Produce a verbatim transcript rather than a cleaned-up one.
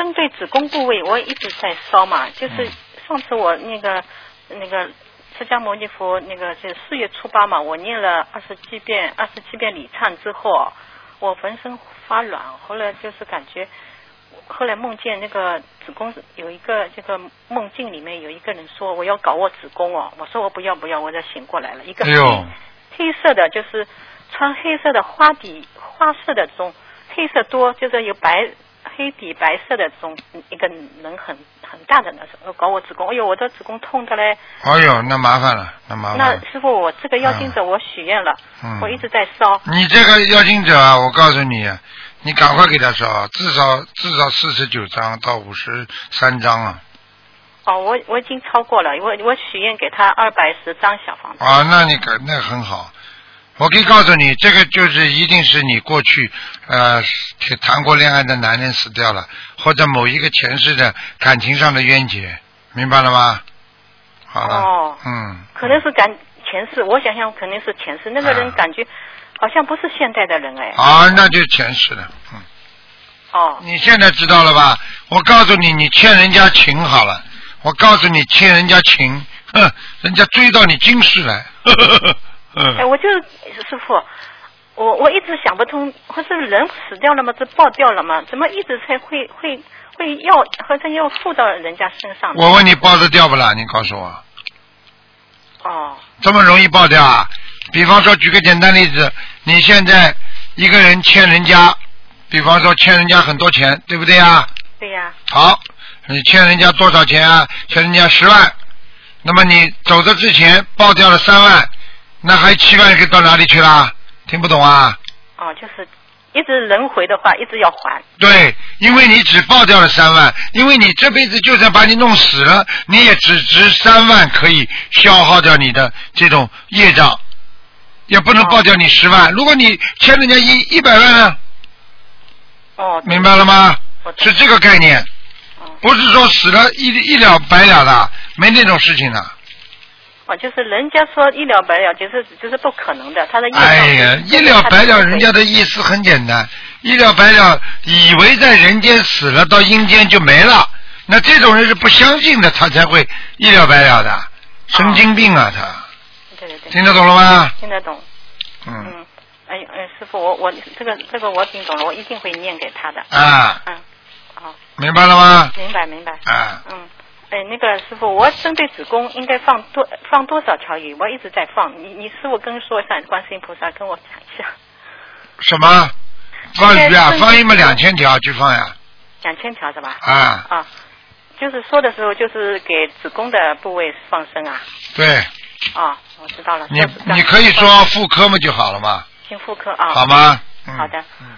针对子宫部位，我一直在烧嘛，就是上次我那个那个释迦牟尼佛那个是四月初八嘛，我念了二十七遍二十七遍礼忏之后，我浑身发软，后来就是感觉。后来梦见那个子宫有一个这个梦境里面有一个人说我要搞我子宫哦，我说我不要不要，我再醒过来了，一个黑、哎、黑色的就是穿黑色的花底花色的这种黑色多就是有白黑底白色的这种一个人很很大的那搞我子宫，哎呦我的子宫痛的嘞，哎呦那麻烦了那麻烦了。 那师傅我这个妖精者我许愿了、嗯、我一直在烧。 你这个妖精者啊，我告诉你你赶快给他烧，至少至少四十九张到五十三张啊！ 哦，我我已经超过了，我我许愿给他二百十张小房子。 啊，那你可那很好，我可以告诉你，这个就是一定是你过去呃谈过恋爱的男人死掉了，或者某一个前世的感情上的冤结，明白了吗？好了， 哦， 嗯， 可能是感前世，我想想肯定是前世，那个人感觉。啊好像不是现代的人哎。 啊，那就前世了，嗯。 哦。 你现在知道了吧？我告诉你，你欠人家情好了。我告诉你，欠人家情，哼，人家追到你今世来。呵呵呵嗯。 哎，我就是师傅，我我一直想不通，或是人死掉了吗？这爆掉了吗？怎么一直才会会会要，好像要附到人家身上？ 我问你，爆得掉不啦？你告诉我。 哦。 这么容易爆掉啊？比方说，举个简单例子，你现在一个人欠人家，比方说欠人家很多钱，对不对啊？ 对呀。 好，你欠人家多少钱啊？欠人家十万，那么你走的之前爆掉了三万，那还七万给到哪里去啦？听不懂啊？ 哦，就是一直轮回的话，一直要还。 对，因为你只爆掉了三万，因为你这辈子就算把你弄死了，你也只值三万可以消耗掉你的这种业障。也不能报掉你十万、哦、如果你欠人家一一百万呢？ 哦， 明白了吗？是这个概念、哦、不是说死了一一了百了的，没那种事情的。 哦，就是人家说一了百了，就是就是不可能的，他的意思。 哎呀，一了百了，人家的意思很简单，一了百了，以为在人间死了，到阴间就没了，那这种人是不相信的，他才会一了百了的，神经病啊他。哦对对对， 听得懂了吗？ 听得懂。嗯。嗯，哎哎，师傅，我我这个这个我听懂了，我一定会念给他的。 啊。 嗯。好。 明白了吗？ 明白明白。 啊。 嗯，哎，那个师傅，我针对子宫应该放多放多少条鱼？我一直在放，你你师傅跟说一下，观世音菩萨跟我讲一下。 什么？放鱼啊？放一么两千条去放呀？ 两千条是吧？ 啊。 啊，就是说的时候，就是给子宫的部位放生啊。 对。 啊，我知道了。 你你可以说妇科嘛就好了嘛。 听妇科啊。 好吗？ 嗯、好的。嗯